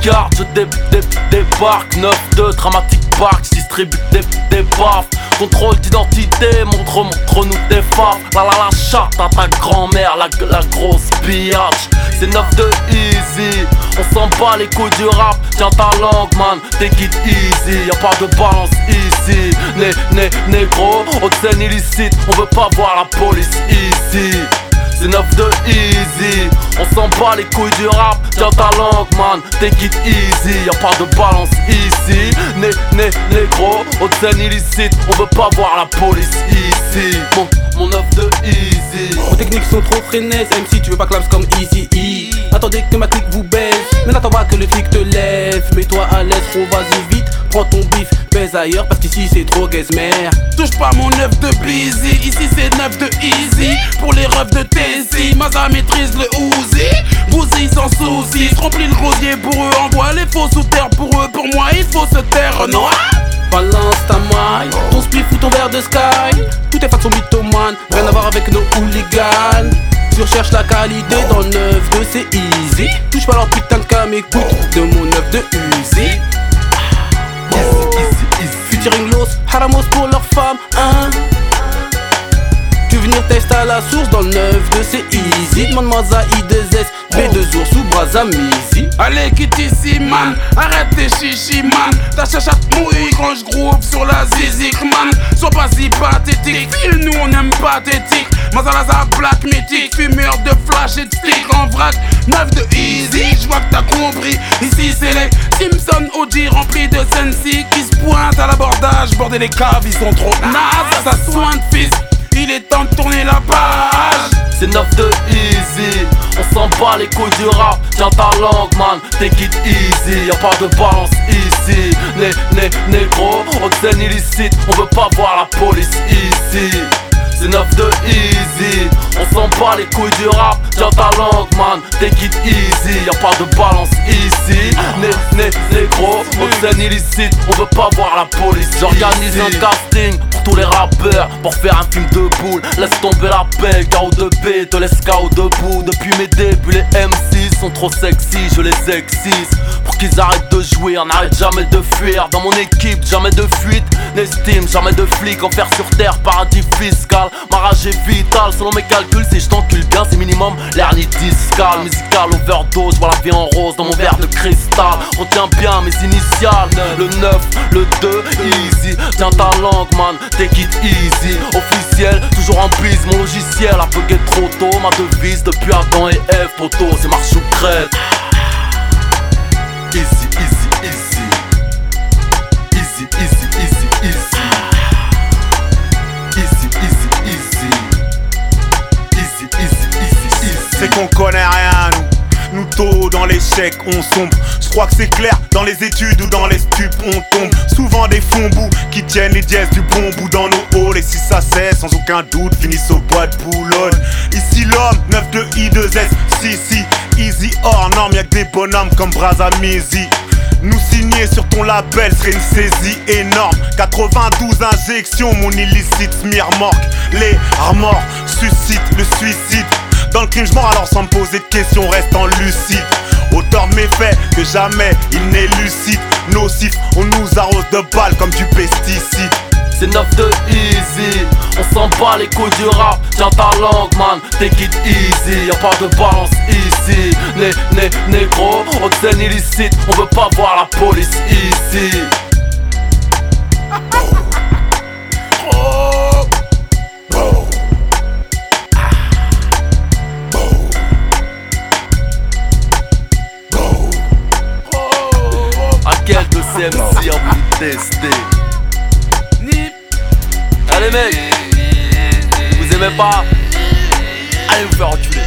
regarde, je débarque 9-2, dramatique park, je distribue des baffes. Contrôle d'identité, montre-nous tes faves. La charte à ta grand-mère, la grosse biatch. C'est 9-2 easy, on s'en bat les couilles du rap. Tiens ta langue man, take it easy. Y'a pas de balance ici. Négro, haute scène illicite, on veut pas voir la police ici. C'est 9-2 easy, on s'en bat les couilles du rap. Tiens ta langue man, take it easy. Y'a pas de balance ici. Négro, haute scène illicite, on veut pas voir la police ici. Mon 9-2 easy. Vos techniques sont trop freinées, MC tu veux pas claps comme Easy E. Attendez que ma clique vous baise, mais n'attends pas que le flic te lève. Mets-toi à l'aise, trop vas-y vite, prends ton bif, baise ailleurs parce qu'ici c'est trop gazmère. Touche pas mon 9 de Busy, ici c'est 9 de Easy. Pour les refs de Tessie, Maza maîtrise le Uzi. Bousy sans soucis, remplis le gosier pour eux. Envoie les faux sous terre pour eux, pour moi il faut se taire noir. Balance ta maille, ton spliff ou ton verre de sky. Tout est façon mythomane, rien à voir avec nos hooligans. Tu recherches la qualité dans le 9-2 c'est easy. Touche pas leur putain de cam, écoute de mon 9 de Uzi. Featuring Los Haramos pour leurs femmes, hein. Tu veux venir tester à la source dans le 9-2 c'est easy. Demande-moi I2S, B2 ours ou Brazamizi. Allez quitte ici man, arrête tes chichis man. Ta chachate mouille quand je groove sur la zizik man. Sois pas si pathétique, file nous on aime pathétique. Mazalaza black mythique, fumeur de flash et de stick en vrac. 9 de easy, je vois que t'as compris. Ici c'est les Simpson OG remplis de sensi qui se pointent à l'abordage. Bordel les caves, ils sont trop nazes, ça soigne fils. Il est temps de tourner la page. C'est 9-2 easy, on s'en bat les couilles du rap. Tiens ta langue man, take it easy. Y'a pas de balance ici. Négro, haute scène illicite, on veut pas voir la police ici. C'est 9-2 easy, on s'en bat les couilles du rap. Tiens ta langue man, take it easy. Y'a pas de balance ici. Négro, haute scène illicite, on veut pas voir la police. J'organise un casting pour tous les rappeurs pour faire un film de boule. Laisse tomber la paix, KO2B te laisse KO debout. Depuis mes débuts les M6 sont trop sexy, je les excise. Pour qu'ils arrêtent de jouer, on n'arrête jamais de fuir. Dans mon équipe, jamais de fuite, n'estime jamais de flic. Enfer sur terre, paradis fiscal. Ma rage est vitale, selon mes calculs, si je t'encule bien, c'est minimum l'hernie discale. Musical overdose, vois la vie en rose dans mon verre de cristal. Retiens bien mes initiales, le 9, le 2, easy. Tiens ta langue man, take it easy. Officiel, toujours en bise, mon logiciel a bugué trop tôt. Ma devise depuis Adam et Ève, poto, c'est marche ou crête. Easy, easy, easy. Easy, easy, easy, easy. C'est qu'on connaît rien nous tôt dans l'échec on sombre. Je crois que c'est clair, dans les études ou dans les stupes on tombe. Souvent des fonds bouts qui tiennent les dièses du bon bout dans nos halls. Et si ça cesse, sans aucun doute, finissent au bois de Boulogne. Ici l'homme, 9 de I2S, si, easy hors norme, y'a que des bonhommes comme Brazamizi. Nous signer sur ton label serait une saisie énorme. 92 injections, mon illicite smirmorque. Les remords suscitent le suicide. Dans le crime j'mors alors sans me poser de questions, restant lucide. Auteur de méfaits que jamais il n'est lucide. Nocif, on nous arrose de balles comme du pesticide. C'est 9-2 easy, on s'en bat les couilles du rap. Tiens ta langue man, take it easy. Y'a pas de balance ici. Négro, haute scène illicite, on veut pas voir la police ici. À quelques CMC on vous tester. Allez mec, vous aimez pas? Allez vous faire enculer.